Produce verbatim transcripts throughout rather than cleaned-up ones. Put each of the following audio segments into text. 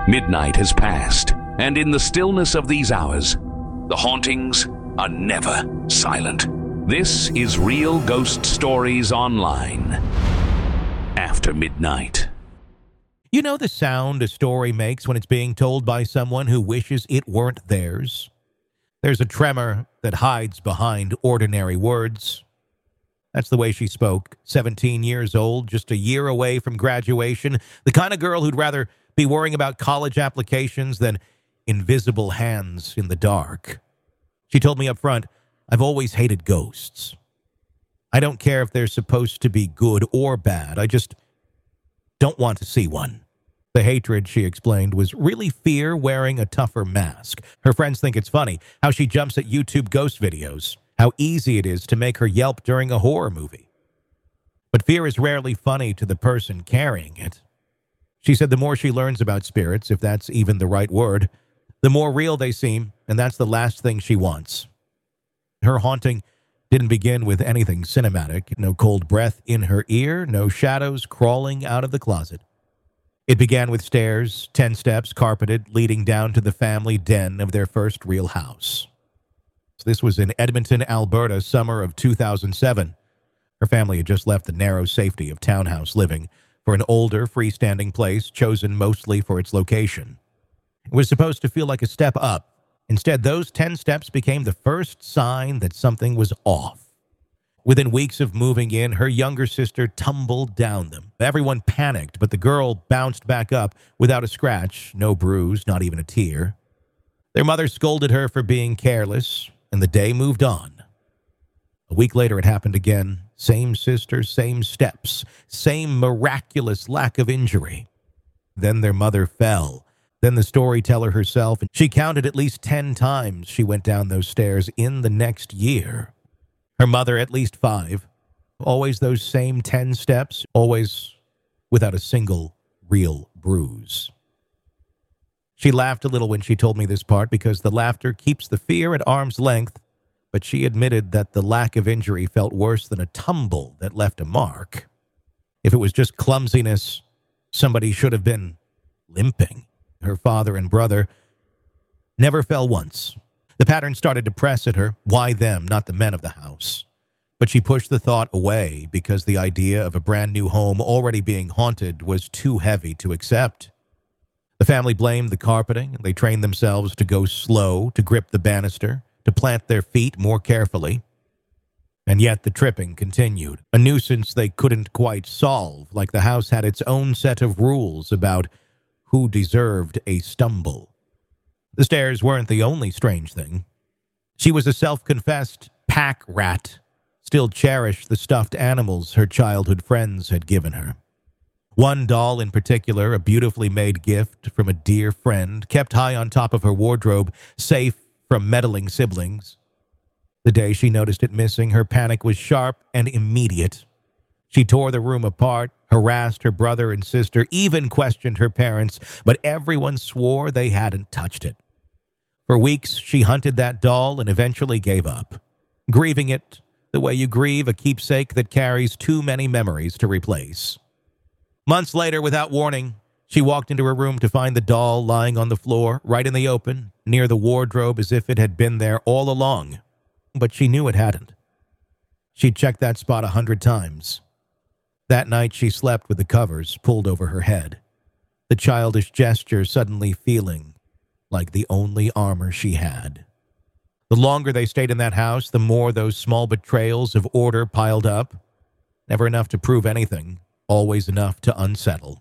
Midnight has passed, and in the stillness of these hours, the hauntings are never silent. This is Real Ghost Stories Online. After midnight. You know the sound a story makes when it's being told by someone who wishes it weren't theirs? There's a tremor that hides behind ordinary words. That's the way she spoke, seventeen years old, just a year away from graduation, the kind of girl who'd rather be worrying about college applications than invisible hands in the dark. She told me up front, I've always hated ghosts. I don't care if they're supposed to be good or bad. I just don't want to see one. The hatred, she explained, was really fear wearing a tougher mask. Her friends think it's funny how she jumps at YouTube ghost videos, how easy it is to make her yelp during a horror movie. But fear is rarely funny to the person carrying it. She said the more she learns about spirits, if that's even the right word, the more real they seem, and that's the last thing she wants. Her haunting didn't begin with anything cinematic, no cold breath in her ear, no shadows crawling out of the closet. It began with stairs, ten steps, carpeted, leading down to the family den of their first real house. This was in Edmonton, Alberta, summer of two thousand seven. Her family had just left the narrow safety of townhouse living for an older, freestanding place chosen mostly for its location. It was supposed to feel like a step up. Instead, those ten steps became the first sign that something was off. Within weeks of moving in, her younger sister tumbled down them. Everyone panicked, but the girl bounced back up without a scratch, no bruise, not even a tear. Their mother scolded her for being careless, and the day moved on. A week later, it happened again. Same sister, same steps, same miraculous lack of injury. Then their mother fell. Then the storyteller herself, and she counted at least ten times she went down those stairs in the next year. Her mother at least five. Always those same ten steps, always without a single real bruise. She laughed a little when she told me this part because the laughter keeps the fear at arm's length, but she admitted that the lack of injury felt worse than a tumble that left a mark. If it was just clumsiness, somebody should have been limping. Her father and brother never fell once. The pattern started to press at her. Why them, not the men of the house? But she pushed the thought away because the idea of a brand new home already being haunted was too heavy to accept. The family blamed the carpeting, and they trained themselves to go slow, to grip the banister, to plant their feet more carefully. And yet the tripping continued, a nuisance they couldn't quite solve, like the house had its own set of rules about who deserved a stumble. The stairs weren't the only strange thing. She was a self-confessed pack rat, still cherished the stuffed animals her childhood friends had given her. One doll in particular, a beautifully made gift from a dear friend, kept high on top of her wardrobe, safe from meddling siblings. The day she noticed it missing, her panic was sharp and immediate. She tore the room apart, harassed her brother and sister, even questioned her parents, but everyone swore they hadn't touched it. For weeks, she hunted that doll and eventually gave up, grieving it the way you grieve a keepsake that carries too many memories to replace. Months later, without warning, she walked into her room to find the doll lying on the floor, right in the open, near the wardrobe as if it had been there all along. But she knew it hadn't. She'd checked that spot a hundred times. That night, she slept with the covers pulled over her head, the childish gesture suddenly feeling like the only armor she had. The longer they stayed in that house, the more those small betrayals of order piled up. Never enough to prove anything, always enough to unsettle.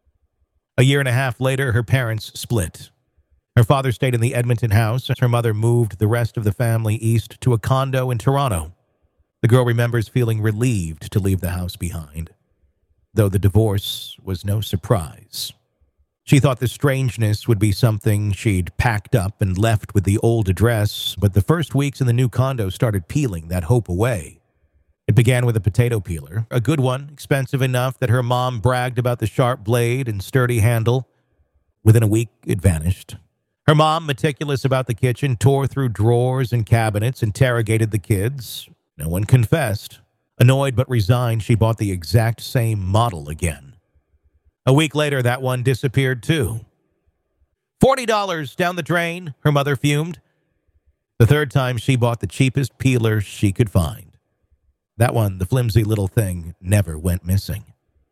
A year and a half later, her parents split. Her father stayed in the Edmonton house, and her mother moved the rest of the family east to a condo in Toronto. The girl remembers feeling relieved to leave the house behind, though the divorce was no surprise. She thought the strangeness would be something she'd packed up and left with the old address, but the first weeks in the new condo started peeling that hope away. It began with a potato peeler, a good one, expensive enough that her mom bragged about the sharp blade and sturdy handle. Within a week, it vanished. Her mom, meticulous about the kitchen, tore through drawers and cabinets, interrogated the kids. No one confessed. Annoyed but resigned, she bought the exact same model again. A week later, that one disappeared too. forty dollars down the drain, her mother fumed. The third time, she bought the cheapest peeler she could find. That one, the flimsy little thing, never went missing.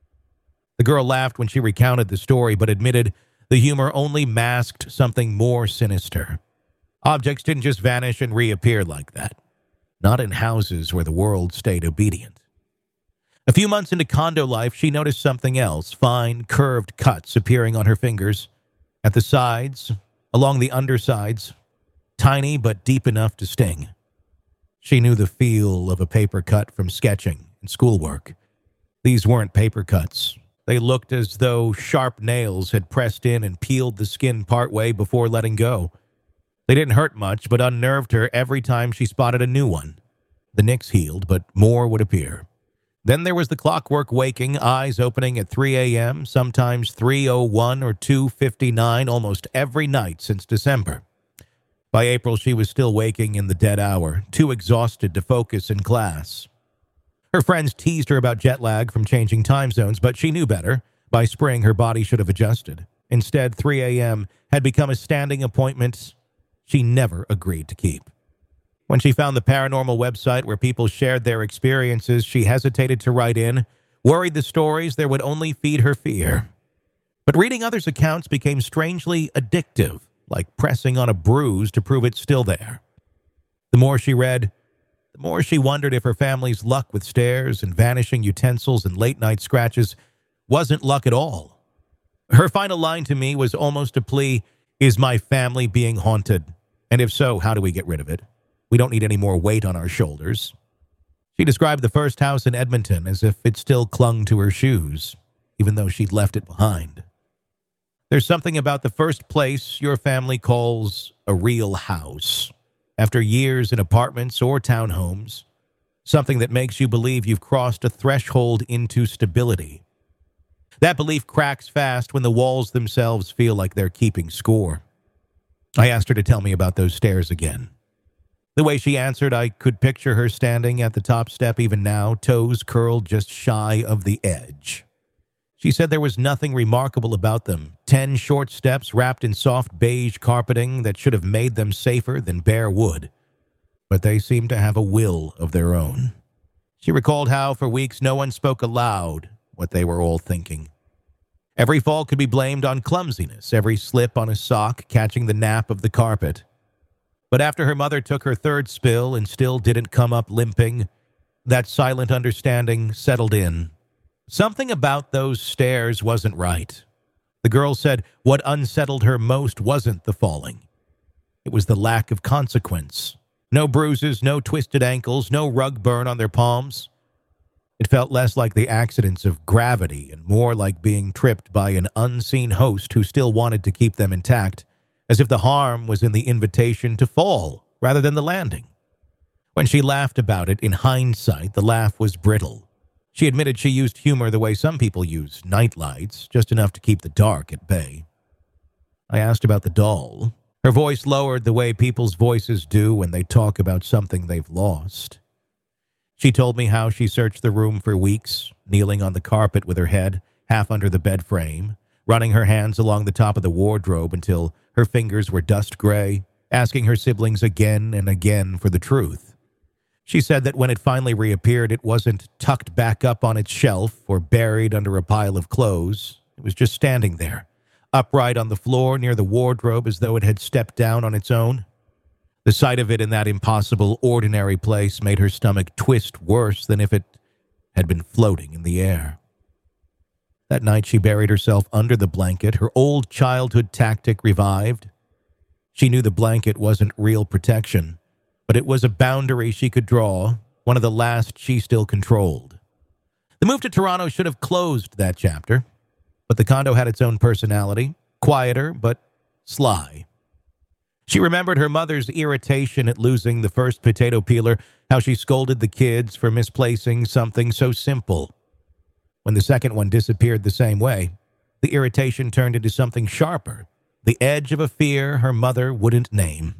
The girl laughed when she recounted the story, but admitted the humor only masked something more sinister. Objects didn't just vanish and reappear like that. Not in houses where the world stayed obedient. A few months into condo life, she noticed something else, fine, curved cuts appearing on her fingers, at the sides, along the undersides, tiny but deep enough to sting. She knew the feel of a paper cut from sketching and schoolwork. These weren't paper cuts. They looked as though sharp nails had pressed in and peeled the skin partway before letting go. They didn't hurt much, but unnerved her every time she spotted a new one. The nicks healed, but more would appear. Then there was the clockwork waking, eyes opening at three a.m., sometimes three oh one or two fifty-nine, almost every night since December. By April, she was still waking in the dead hour, too exhausted to focus in class. Her friends teased her about jet lag from changing time zones, but she knew better. By spring, her body should have adjusted. Instead, three a.m. had become a standing appointment she never agreed to keep. When she found the paranormal website where people shared their experiences, she hesitated to write in, worried the stories there would only feed her fear. But reading others' accounts became strangely addictive, like pressing on a bruise to prove it's still there. The more she read, the more she wondered if her family's luck with stairs and vanishing utensils and late-night scratches wasn't luck at all. Her final line to me was almost a plea, "Is my family being haunted? And if so, how do we get rid of it? We don't need any more weight on our shoulders." She described the first house in Edmonton as if it still clung to her shoes, even though she'd left it behind. There's something about the first place your family calls a real house, after years in apartments or townhomes, something that makes you believe you've crossed a threshold into stability. That belief cracks fast when the walls themselves feel like they're keeping score. I asked her to tell me about those stairs again. The way she answered, I could picture her standing at the top step even now, toes curled just shy of the edge. She said there was nothing remarkable about them. Ten short steps wrapped in soft beige carpeting that should have made them safer than bare wood. But they seemed to have a will of their own. She recalled how, for weeks, no one spoke aloud what they were all thinking. Every fall could be blamed on clumsiness, every slip on a sock catching the nap of the carpet. But after her mother took her third spill and still didn't come up limping, that silent understanding settled in. Something about those stairs wasn't right. The girl said what unsettled her most wasn't the falling. It was the lack of consequence. No bruises, no twisted ankles, no rug burn on their palms. It felt less like the accidents of gravity and more like being tripped by an unseen host who still wanted to keep them intact, as if the harm was in the invitation to fall rather than the landing. When she laughed about it, in hindsight, the laugh was brittle. She admitted she used humor the way some people use nightlights, just enough to keep the dark at bay. I asked about the doll. Her voice lowered the way people's voices do when they talk about something they've lost. She told me how she searched the room for weeks, kneeling on the carpet with her head half under the bed frame, running her hands along the top of the wardrobe until her fingers were dust gray, asking her siblings again and again for the truth. She said that when it finally reappeared, it wasn't tucked back up on its shelf or buried under a pile of clothes. It was just standing there, upright on the floor near the wardrobe as though it had stepped down on its own. The sight of it in that impossible, ordinary place made her stomach twist worse than if it had been floating in the air. That night, she buried herself under the blanket. Her old childhood tactic revived. She knew the blanket wasn't real protection, but it was a boundary she could draw, one of the last she still controlled. The move to Toronto should have closed that chapter, but the condo had its own personality, quieter but sly. She remembered her mother's irritation at losing the first potato peeler, how she scolded the kids for misplacing something so simple. When the second one disappeared the same way, the irritation turned into something sharper, the edge of a fear her mother wouldn't name.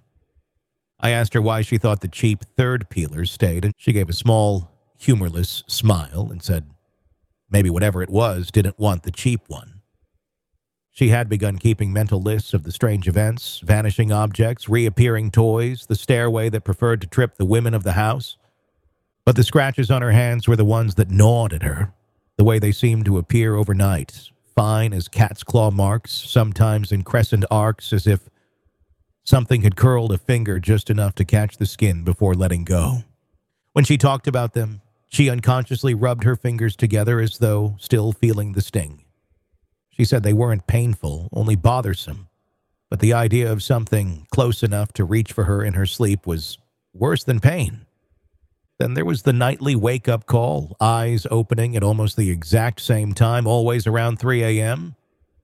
I asked her why she thought the cheap third peeler stayed, and she gave a small, humorless smile and said maybe whatever it was didn't want the cheap one. She had begun keeping mental lists of the strange events, vanishing objects, reappearing toys, the stairway that preferred to trip the women of the house. But the scratches on her hands were the ones that gnawed at her, the way they seemed to appear overnight, fine as cat's claw marks, sometimes in crescent arcs, as if something had curled a finger just enough to catch the skin before letting go. When she talked about them, she unconsciously rubbed her fingers together as though still feeling the sting. She said they weren't painful, only bothersome, but the idea of something close enough to reach for her in her sleep was worse than pain. Then there was the nightly wake-up call, eyes opening at almost the exact same time, always around three a.m.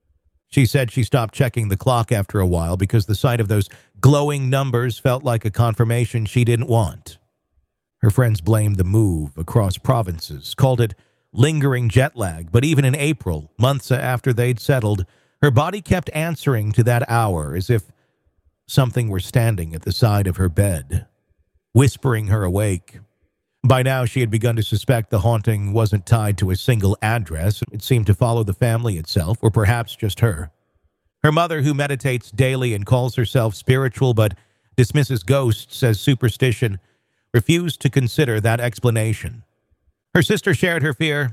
She said she stopped checking the clock after a while because the sight of those glowing numbers felt like a confirmation she didn't want. Her friends blamed the move across provinces, called it lingering jet lag, but even in April, months after they'd settled, her body kept answering to that hour as if something were standing at the side of her bed, whispering her awake. By now, she had begun to suspect the haunting wasn't tied to a single address. It seemed to follow the family itself, or perhaps just her. Her mother, who meditates daily and calls herself spiritual but dismisses ghosts as superstition, refused to consider that explanation. Her sister shared her fear,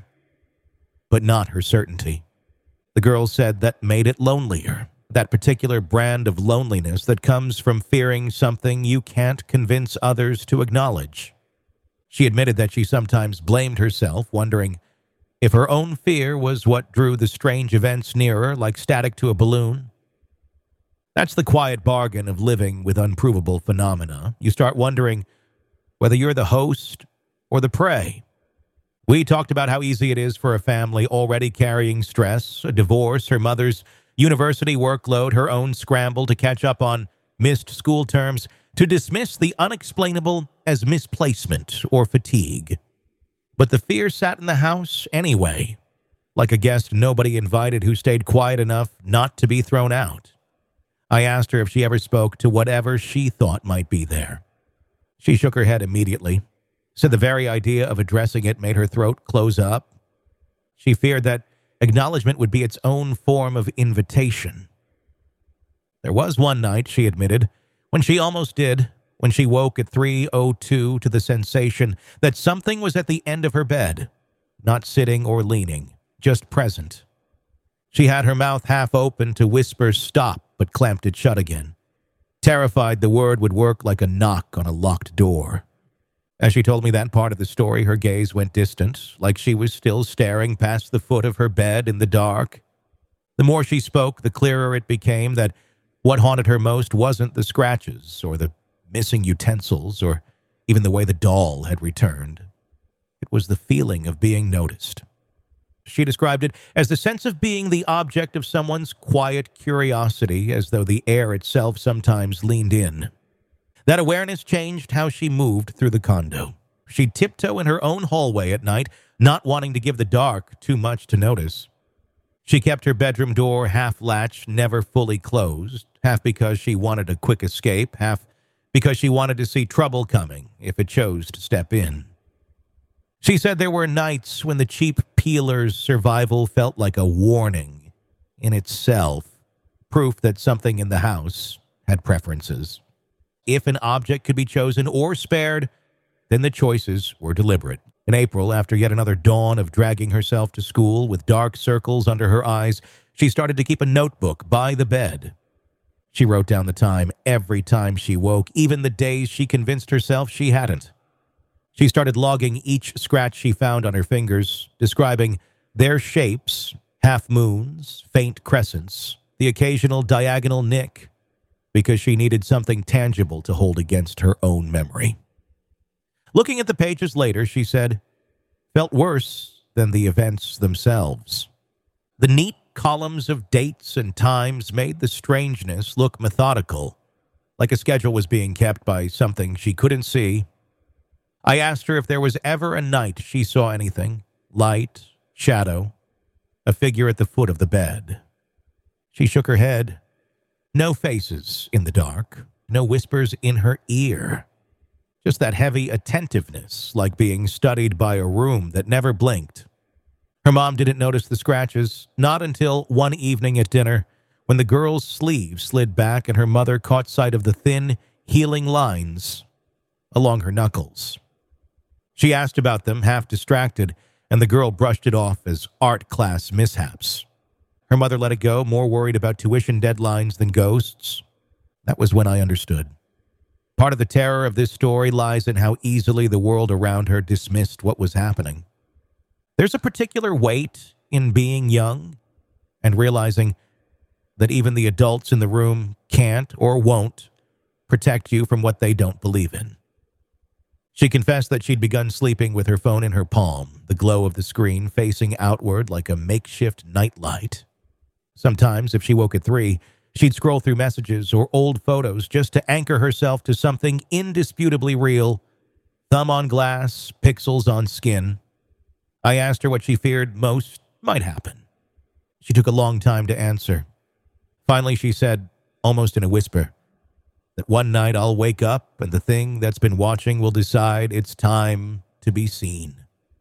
but not her certainty. The girl said that made it lonelier, that particular brand of loneliness that comes from fearing something you can't convince others to acknowledge. She admitted that she sometimes blamed herself, wondering if her own fear was what drew the strange events nearer, like static to a balloon. That's the quiet bargain of living with unprovable phenomena. You start wondering whether you're the host or the prey. We talked about how easy it is for a family already carrying stress, a divorce, her mother's university workload, her own scramble to catch up on missed school terms, to dismiss the unexplainable as misplacement or fatigue. But the fear sat in the house anyway, like a guest nobody invited who stayed quiet enough not to be thrown out. I asked her if she ever spoke to whatever she thought might be there. She shook her head immediately, said the very idea of addressing it made her throat close up. She feared that acknowledgement would be its own form of invitation. There was one night, she admitted, when she almost did, when she woke at three oh two to the sensation that something was at the end of her bed, not sitting or leaning, just present. She had her mouth half open to whisper stop, but clamped it shut again, terrified the word would work like a knock on a locked door. As she told me that part of the story, her gaze went distant, like she was still staring past the foot of her bed in the dark. The more she spoke, the clearer it became that what haunted her most wasn't the scratches or the missing utensils or even the way the doll had returned. It was the feeling of being noticed. She described it as the sense of being the object of someone's quiet curiosity, as though the air itself sometimes leaned in. That awareness changed how she moved through the condo. She'd tiptoe in her own hallway at night, not wanting to give the dark too much to notice. She kept her bedroom door half-latched, never fully closed, half because she wanted a quick escape, half because she wanted to see trouble coming if it chose to step in. She said there were nights when the cheap peeler's survival felt like a warning in itself, proof that something in the house had preferences. If an object could be chosen or spared, then the choices were deliberate. In April, after yet another dawn of dragging herself to school with dark circles under her eyes, she started to keep a notebook by the bed. She wrote down the time every time she woke, even the days she convinced herself she hadn't. She started logging each scratch she found on her fingers, describing their shapes, half-moons, faint crescents, the occasional diagonal nick, because she needed something tangible to hold against her own memory. Looking at the pages later, she said, felt worse than the events themselves. The neat columns of dates and times made the strangeness look methodical, like a schedule was being kept by something she couldn't see. I asked her if there was ever a night she saw anything, light, shadow, a figure at the foot of the bed. She shook her head. No faces in the dark, no whispers in her ear. Just that heavy attentiveness, like being studied by a room that never blinked. Her mom didn't notice the scratches, not until one evening at dinner when the girl's sleeve slid back and her mother caught sight of the thin, healing lines along her knuckles. She asked about them, half distracted, and the girl brushed it off as art class mishaps. Her mother let it go, more worried about tuition deadlines than ghosts. That was when I understood. Part of the terror of this story lies in how easily the world around her dismissed what was happening. There's a particular weight in being young and realizing that even the adults in the room can't or won't protect you from what they don't believe in. She confessed that she'd begun sleeping with her phone in her palm, the glow of the screen facing outward like a makeshift nightlight. Sometimes, if she woke at three, she'd scroll through messages or old photos just to anchor herself to something indisputably real, thumb on glass, pixels on skin. I asked her what she feared most might happen. She took a long time to answer. Finally, she said, almost in a whisper, that one night I'll wake up and the thing that's been watching will decide it's time to be seen.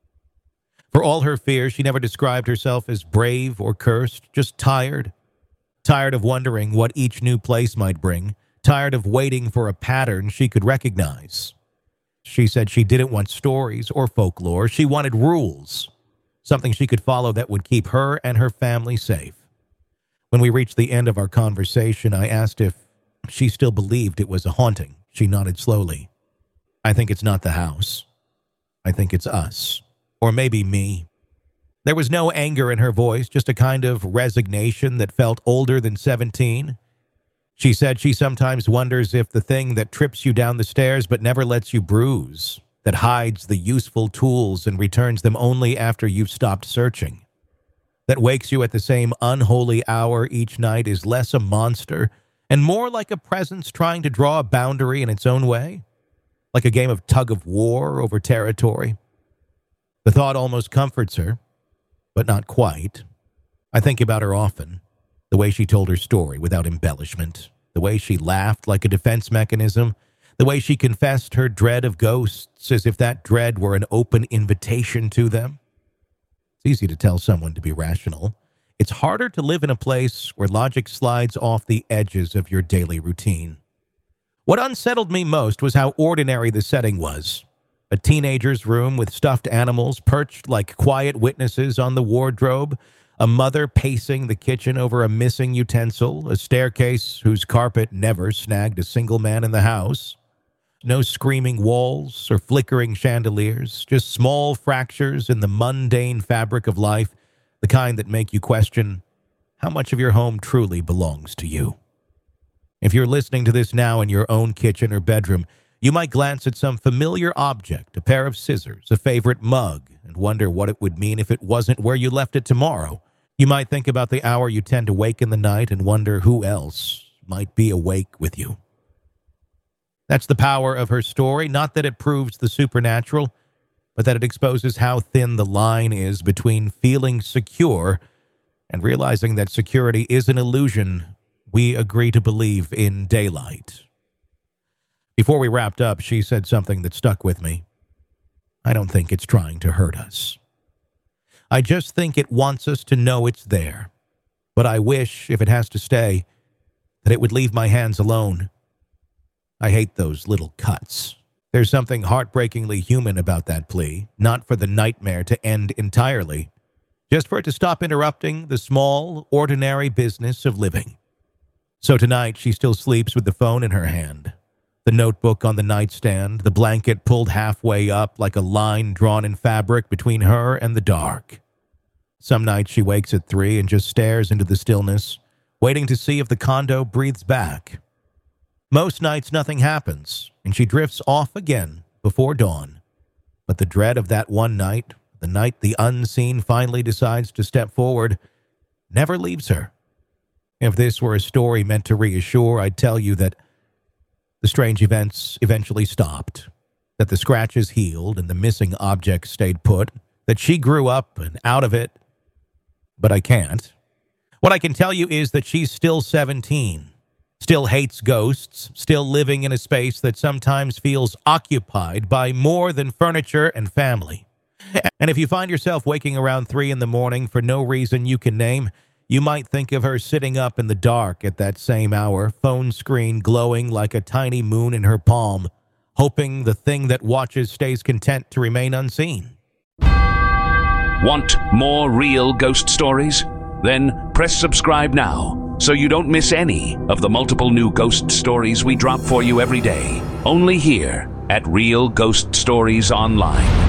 For all her fear, she never described herself as brave or cursed, just tired. Tired of wondering what each new place might bring. Tired of waiting for a pattern she could recognize. She said she didn't want stories or folklore. She wanted rules, something she could follow that would keep her and her family safe. When we reached the end of our conversation, I asked if she still believed it was a haunting. She nodded slowly. I think it's not the house. I think it's us. Or maybe me. There was no anger in her voice, just a kind of resignation that felt older than seventeen. She said she sometimes wonders if the thing that trips you down the stairs but never lets you bruise, that hides the useful tools and returns them only after you've stopped searching, that wakes you at the same unholy hour each night is less a monster and more like a presence trying to draw a boundary in its own way, like a game of tug-of-war over territory. The thought almost comforts her, but not quite. I think about her often, the way she told her story without embellishment, the way she laughed like a defense mechanism, the way she confessed her dread of ghosts as if that dread were an open invitation to them. It's easy to tell someone to be rational. It's harder to live in a place where logic slides off the edges of your daily routine. What unsettled me most was how ordinary the setting was. A teenager's room with stuffed animals perched like quiet witnesses on the wardrobe, a mother pacing the kitchen over a missing utensil, a staircase whose carpet never snagged a single man in the house. No screaming walls or flickering chandeliers, just small fractures in the mundane fabric of life, the kind that make you question how much of your home truly belongs to you. If you're listening to this now in your own kitchen or bedroom, you might glance at some familiar object, a pair of scissors, a favorite mug, and wonder what it would mean if it wasn't where you left it tomorrow. You might think about the hour you tend to wake in the night and wonder who else might be awake with you. That's the power of her story, not that it proves the supernatural, but that it exposes how thin the line is between feeling secure and realizing that security is an illusion we agree to believe in daylight. Before we wrapped up, she said something that stuck with me. I don't think it's trying to hurt us. I just think it wants us to know it's there. But I wish, if it has to stay, that it would leave my hands alone. I hate those little cuts. There's something heartbreakingly human about that plea, not for the nightmare to end entirely, just for it to stop interrupting the small, ordinary business of living. So tonight, she still sleeps with the phone in her hand. The notebook on the nightstand, the blanket pulled halfway up like a line drawn in fabric between her and the dark. Some nights she wakes at three and just stares into the stillness, waiting to see if the condo breathes back. Most nights nothing happens, and she drifts off again before dawn. But the dread of that one night, the night the unseen finally decides to step forward, never leaves her. If this were a story meant to reassure, I'd tell you that the strange events eventually stopped, that the scratches healed and the missing objects stayed put, that she grew up and out of it. But I can't. What I can tell you is that she's still seventeen, still hates ghosts, still living in a space that sometimes feels occupied by more than furniture and family. And if you find yourself waking around three in the morning for no reason you can name, you might think of her sitting up in the dark at that same hour, phone screen glowing like a tiny moon in her palm, hoping the thing that watches stays content to remain unseen. Want more real ghost stories? Then press subscribe now so you don't miss any of the multiple new ghost stories we drop for you every day, only here at Real Ghost Stories Online.